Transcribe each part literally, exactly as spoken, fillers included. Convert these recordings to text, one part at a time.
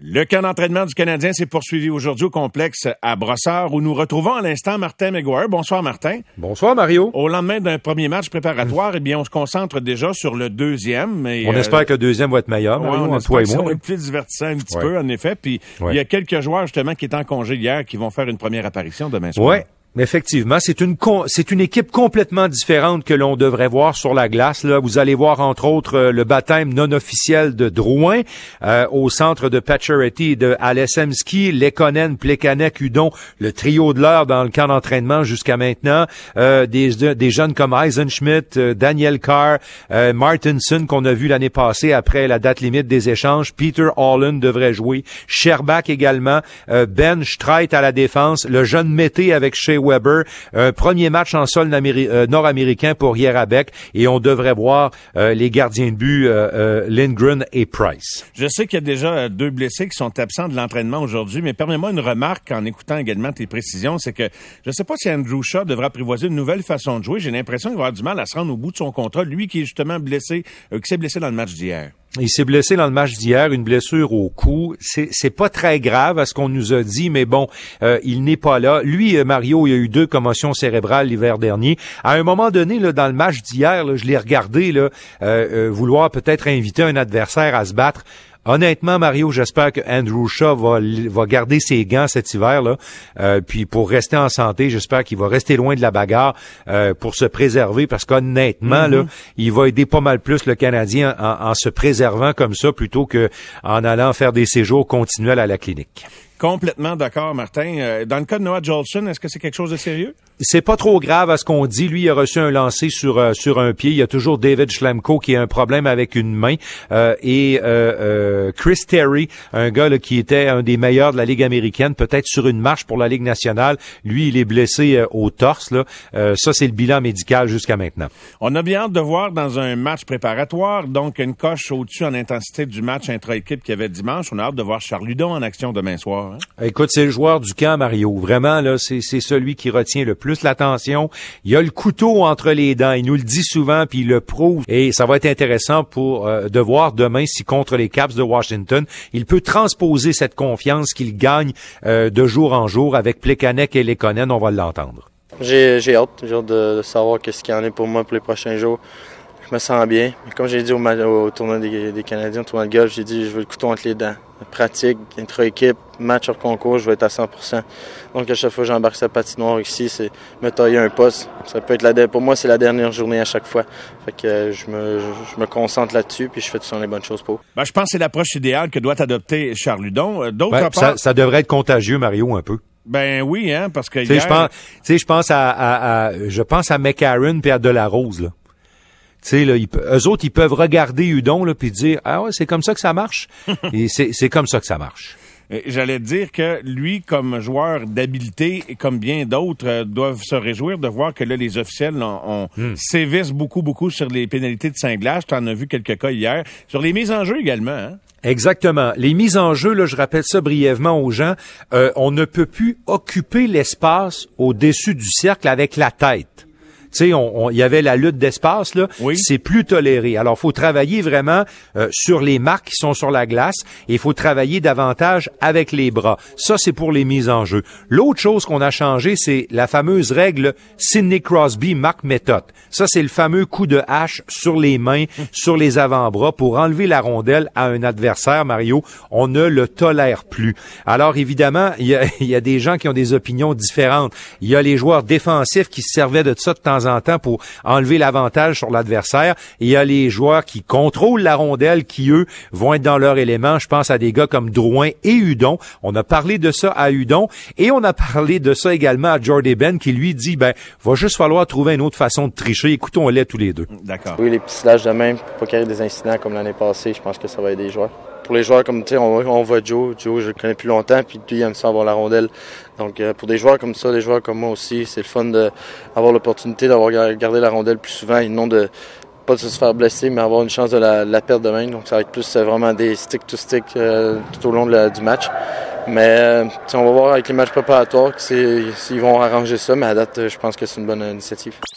Le camp d'entraînement du Canadien s'est poursuivi aujourd'hui au complexe à Brossard où nous retrouvons à l'instant Martin McGuire. Bonsoir Martin. Bonsoir Mario. Au lendemain d'un premier match préparatoire, mmh. eh bien on se concentre déjà sur le deuxième. Et, on euh, espère que le deuxième va être meilleur, ouais, Mario, on entre toi et moi. Ça va moi. être plus divertissant un petit ouais. peu en effet. Puis ouais. il y a quelques joueurs justement qui étaient en congé hier qui vont faire une première apparition demain soir. Ouais. Effectivement, c'est une con, c'est une équipe complètement différente que l'on devrait voir sur la glace. Là, vous allez voir entre autres euh, le baptême non officiel de Drouin euh, au centre de Pacioretty et de Alesemski, Lekonen, Plekanec, Hudon, le trio de l'heure dans le camp d'entraînement jusqu'à maintenant. Euh, des, des jeunes comme Eisenschmidt, euh, Daniel Carr, euh, Martinson qu'on a vu l'année passée après la date limite des échanges. Peter Holland devrait jouer. Scherbak également. Euh, Ben Streit à la défense. Le jeune Mété avec Shea Weber, un premier match en sol naméri- euh, nord-américain pour Jerabek et on devrait voir euh, les gardiens de but euh, euh, Lindgren et Price. Je sais qu'il y a déjà deux blessés qui sont absents de l'entraînement aujourd'hui, mais permets-moi une remarque en écoutant également tes précisions, c'est que je ne sais pas si Andrew Shaw devra apprivoiser une nouvelle façon de jouer. J'ai l'impression qu'il va avoir du mal à se rendre au bout de son contrat, lui qui est justement blessé, euh, qui s'est blessé dans le match d'hier. Il s'est blessé dans le match d'hier, une blessure au cou. C'est, c'est pas très grave à ce qu'on nous a dit, mais bon, euh, il n'est pas là. Lui, Mario, il a eu deux commotions cérébrales l'hiver dernier. À un moment donné, là, dans le match d'hier, là, je l'ai regardé là, euh, euh, vouloir peut-être inviter un adversaire à se battre. Honnêtement, Mario, j'espère que Andrew Shaw va, va garder ses gants cet hiver-là. Euh, puis pour rester en santé, j'espère qu'il va rester loin de la bagarre euh, pour se préserver parce qu'honnêtement, mm-hmm. là, il va aider pas mal plus le Canadien en, en se préservant comme ça plutôt que en allant faire des séjours continuels à la clinique. Complètement d'accord, Martin. Dans le cas de Noah Jolson, est-ce que c'est quelque chose de sérieux? C'est pas trop grave à ce qu'on dit. Lui, il a reçu un lancer sur euh, sur un pied. Il y a toujours David Schlemko qui a un problème avec une main. Euh, et euh, euh, Chris Terry, un gars là, qui était un des meilleurs de la Ligue américaine, peut-être sur une marche pour la Ligue nationale. Lui, il est blessé euh, au torse. Là. Euh, ça, c'est le bilan médical jusqu'à maintenant. On a bien hâte de voir dans un match préparatoire, donc une coche au-dessus en intensité du match intra-équipe qu'il y avait dimanche. On a hâte de voir Charles Hudon en action demain soir. Hein? Écoute, c'est le joueur du camp, Mario. Vraiment, là, c'est, c'est celui qui retient le plus l'attention. Il a le couteau entre les dents. Il nous le dit souvent, puis il le prouve. Et ça va être intéressant pour euh, de voir demain si contre les Caps de Washington, il peut transposer cette confiance qu'il gagne euh, de jour en jour avec Plekanec et Lekonen. On va l'entendre. J'ai, j'ai hâte. J'ai hâte de, de savoir qu'est-ce qu'il y en est pour moi pour les prochains jours. Je me sens bien. Comme j'ai dit au, au tournoi des, des Canadiens, au tournoi de golf, j'ai dit je veux le couteau entre les dents. Pratique, intra-équipe, match hors concours, je vais être à cent pour cent. Donc à chaque fois que j'embarque sa patinoire ici, c'est me tailler un poste. Ça peut être la pour moi, c'est la dernière journée à chaque fois. Fait que euh, je me je, je me concentre là-dessus puis je fais tout ça les bonnes choses pour. Ben, je pense que c'est l'approche idéale que doit adopter Charles Hudon. D'autre ben, part, ça, ça devrait être contagieux, Mario, un peu. Ben oui, hein, parce que hier... je pense, tu sais, je pense à, à, à je pense à McCarron puis à Delarose là. Tu sais, là, ils, eux autres, ils peuvent regarder Hudon là puis dire ah ouais, c'est comme ça que ça marche. Et c'est, c'est comme ça que ça marche. J'allais dire que lui, comme joueur d'habileté et comme bien d'autres, euh, doivent se réjouir de voir que là, les officiels on, on hmm. sévissent beaucoup, beaucoup sur les pénalités de cinglage. Tu en as vu quelques cas hier. Sur les mises en jeu également, hein? Exactement. Les mises en jeu, là, je rappelle ça brièvement aux gens, euh, on ne peut plus occuper l'espace au-dessus du cercle avec la tête. Tu sais, on, on, il y avait la lutte d'espace, là. Oui. C'est plus toléré. Alors, faut travailler vraiment euh, sur les marques qui sont sur la glace et il faut travailler davantage avec les bras. Ça, c'est pour les mises en jeu. L'autre chose qu'on a changé, c'est la fameuse règle Sidney Crosby Mark Method. Ça, c'est le fameux coup de hache sur les mains, sur les avant-bras pour enlever la rondelle à un adversaire, Mario. On ne le tolère plus. Alors, évidemment, il y a, il y a des gens qui ont des opinions différentes. Il y a les joueurs défensifs qui se servaient de ça de temps en temps pour enlever l'avantage sur l'adversaire. Et il y a les joueurs qui contrôlent la rondelle qui, eux, vont être dans leur élément. Je pense à des gars comme Drouin et Hudon. On a parlé de ça à Hudon et on a parlé de ça également à Jordy Ben qui lui dit, ben, va juste falloir trouver une autre façon de tricher. Écoutons-les tous les deux. D'accord. Oui, les petits slash de même pour pas qu'il y ait des incidents comme l'année passée, je pense que ça va aider les joueurs. Pour les joueurs comme, tu sais, on, on voit Joe. Joe, je le connais plus longtemps, puis lui, il aime ça avoir la rondelle. Donc, euh, pour des joueurs comme ça, des joueurs comme moi aussi, c'est le fun d'avoir l'opportunité d'avoir gardé la rondelle plus souvent et non de pas de se faire blesser, mais avoir une chance de la, de la perdre de même. Donc, ça va être plus euh, vraiment des stick-to-stick euh, tout au long de la, du match. Mais euh, on va voir avec les matchs préparatoires s'ils vont arranger ça, mais à date, je pense que c'est une bonne initiative.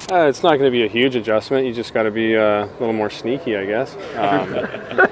Uh, it's not going to be a huge adjustment. You just got to be uh, a little more sneaky, I guess. Um,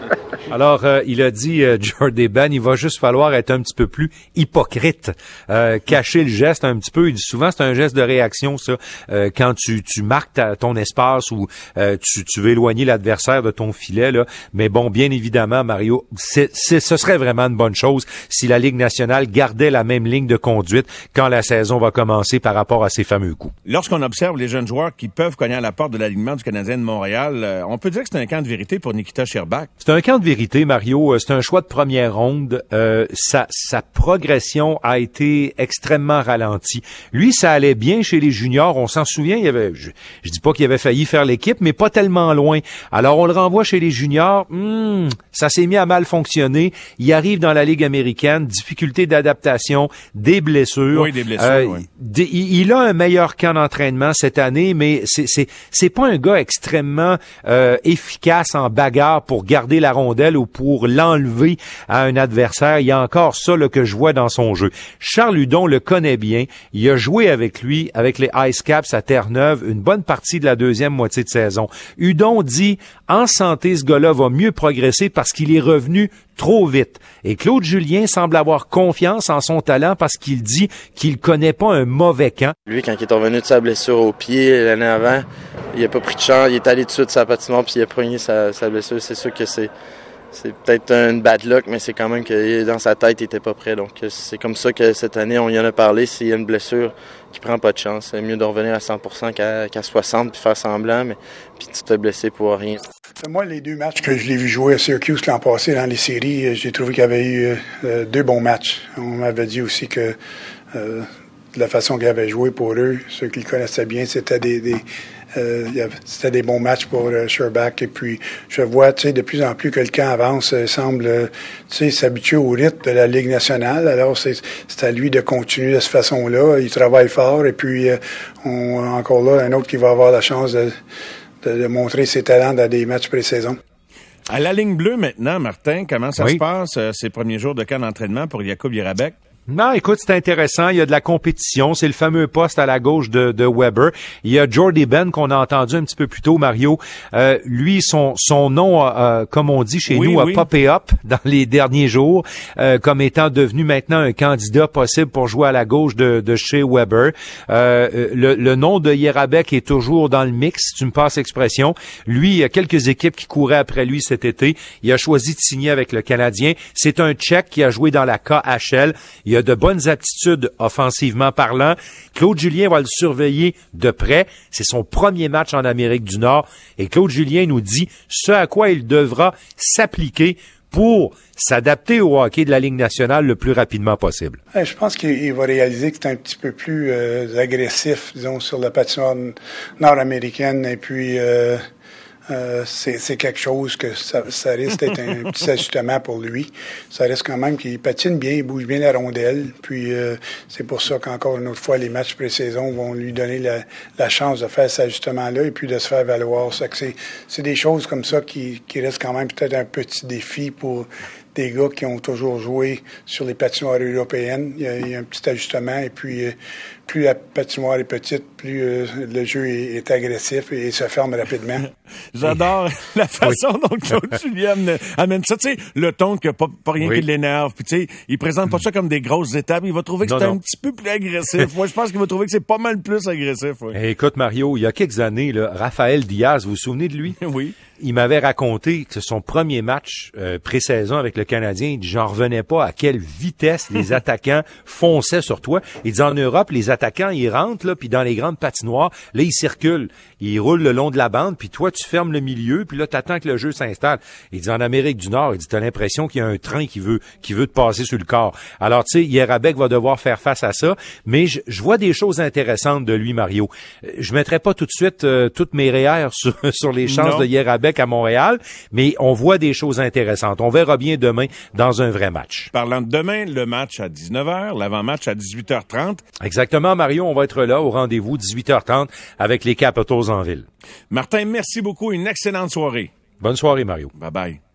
Alors, euh, il a dit, euh, Jordy Ben, il va juste falloir être un petit peu plus hypocrite, euh, cacher le geste un petit peu. Il dit souvent, c'est un geste de réaction, ça, euh, quand tu, tu marques ta, ton espace ou euh, tu, tu veux éloigner l'adversaire de ton filet, là. Mais bon, bien évidemment, Mario, c'est, c'est, ce serait vraiment une bonne chose si la Ligue nationale gardait la même ligne de conduite quand la saison va commencer par rapport à ces fameux coups. Lorsqu'on observe les jeunes joueurs qui peuvent cogner à la porte de l'alignement du Canadien de Montréal, euh, on peut dire que c'est un camp de vérité pour Nikita Scherbak. C'est un camp de vérité. Mario, c'est un choix de première ronde. Euh, sa, sa progression a été extrêmement ralentie. Lui, ça allait bien chez les juniors. On s'en souvient, il y avait, je, je dis pas qu'il avait failli faire l'équipe, mais pas tellement loin. Alors, on le renvoie chez les juniors. Hmm, ça s'est mis à mal fonctionner. Il arrive dans la Ligue américaine, difficulté d'adaptation, des blessures. Oui, des blessures, euh, oui. Des, il a un meilleur camp d'entraînement cette année, mais c'est, c'est, c'est pas un gars extrêmement euh, efficace en bagarre pour garder la rondelle ou pour l'enlever à un adversaire. Il y a encore ça là, que je vois dans son jeu. Charles Hudon le connaît bien. Il a joué avec lui, avec les Ice Caps à Terre-Neuve, une bonne partie de la deuxième moitié de saison. Hudon dit, en santé, ce gars-là va mieux progresser parce qu'il est revenu trop vite. Et Claude Julien semble avoir confiance en son talent parce qu'il dit qu'il connaît pas un mauvais camp. Lui, quand il est revenu de sa blessure au pied l'année avant, il a pas pris de chance, il est allé dessus de sa patinoire puis il a pogné sa, sa blessure. C'est sûr que c'est c'est peut-être une bad luck, mais c'est quand même que dans sa tête, il était pas prêt. Donc c'est comme ça que cette année, on y en a parlé. S'il y a une blessure qui prend pas de chance, c'est mieux de revenir à cent pour cent qu'à, qu'à soixante puis faire semblant, mais puis tu te blessé pour rien. Moi, les deux matchs que je l'ai vu jouer à Syracuse l'an passé dans les séries, j'ai trouvé qu'il y avait eu euh, deux bons matchs. On m'avait dit aussi que euh, de la façon qu'il avait joué pour eux, ceux qui le connaissaient bien, c'était des, des Euh, c'était des bons matchs pour euh, Scherbak. Et puis, je vois, tu sais, de plus en plus que le camp avance, euh, semble, euh, tu sais, s'habituer au rythme de la Ligue nationale. Alors, c'est, c'est à lui de continuer de cette façon-là. Il travaille fort. Et puis, euh, on encore là, un autre qui va avoir la chance de, de, de montrer ses talents dans des matchs pré-saison. À la ligne bleue maintenant, Martin, comment ça oui. se passe, euh, ces premiers jours de camp d'entraînement pour Jakub Jerabek? Non, écoute, c'est intéressant. Il y a de la compétition. C'est le fameux poste à la gauche de, de Weber. Il y a Jordy Ben qu'on a entendu un petit peu plus tôt, Mario. Euh, lui, son son nom, euh, comme on dit chez oui, nous, oui. a popé up dans les derniers jours euh, comme étant devenu maintenant un candidat possible pour jouer à la gauche de, de chez Weber. Euh, le, le nom de Jerabek est toujours dans le mix, si tu me passes l'expression. Lui, il y a quelques équipes qui couraient après lui cet été. Il a choisi de signer avec le Canadien. C'est un Tchèque qui a joué dans la K H L. Il a de bonnes aptitudes offensivement parlant. Claude Julien va le surveiller de près. C'est son premier match en Amérique du Nord. Et Claude Julien nous dit ce à quoi il devra s'appliquer pour s'adapter au hockey de la Ligue nationale le plus rapidement possible. Je pense qu'il va réaliser que c'est un petit peu plus euh, agressif, disons, sur la patinoire nord-américaine. Et puis... Euh Euh, c'est, c'est quelque chose que ça, ça risque d'être un petit ajustement pour lui. Ça risque quand même qu'il patine bien, il bouge bien la rondelle. Puis euh, c'est pour ça qu'encore une autre fois, les matchs pré-saison vont lui donner la, la chance de faire cet ajustement-là et puis de se faire valoir. Ça que c'est, c'est des choses comme ça qui, qui restent quand même peut-être un petit défi pour des gars qui ont toujours joué sur les patinoires européennes. Il y a, il y a un petit ajustement et puis euh, plus la patinoire est petite, plus euh, le jeu est, est agressif et, et se ferme rapidement. J'adore la façon dont Claude Julien amène ça. Tu sais, le ton qui n'a pas, pas rien oui. qui l'énerve. Puis tu sais, il présente pas ça comme des grosses étapes. Il va trouver que non, c'est non. un petit peu plus agressif. Moi, je pense qu'il va trouver que c'est pas mal plus agressif. Ouais. Hey, écoute, Mario, il y a quelques années, là, Raphaël Diaz, vous vous souvenez de lui? Oui. Il m'avait raconté que son premier match euh, pré-saison avec le Canadien, il dit, j'en revenais pas à quelle vitesse les attaquants fonçaient sur toi. Il dit, en Europe, les attaquants, ils rentrent, là, puis dans les grandes patinoires, là, ils circulent. Ils roulent le long de la bande, puis toi, tu fermes le milieu, puis là, t'attends que le jeu s'installe. Il dit, en Amérique du Nord, il dit, t'as l'impression qu'il y a un train qui veut qui veut te passer sur le corps. Alors, tu sais, Jerabek va devoir faire face à ça, mais je, je vois des choses intéressantes de lui, Mario. Je mettrai pas tout de suite euh, toutes mes R E E R sur, sur les chances non. de Jerabek à Montréal, mais on voit des choses intéressantes. On verra bien demain dans un vrai match. Parlant de demain, le match à dix-neuf heures, l'avant-match à dix-huit heures trente. Exactement, Mario, on va être là au rendez-vous dix-huit heures trente avec les Capitals en ville. Martin, merci beaucoup. Une excellente soirée. Bonne soirée, Mario. Bye-bye.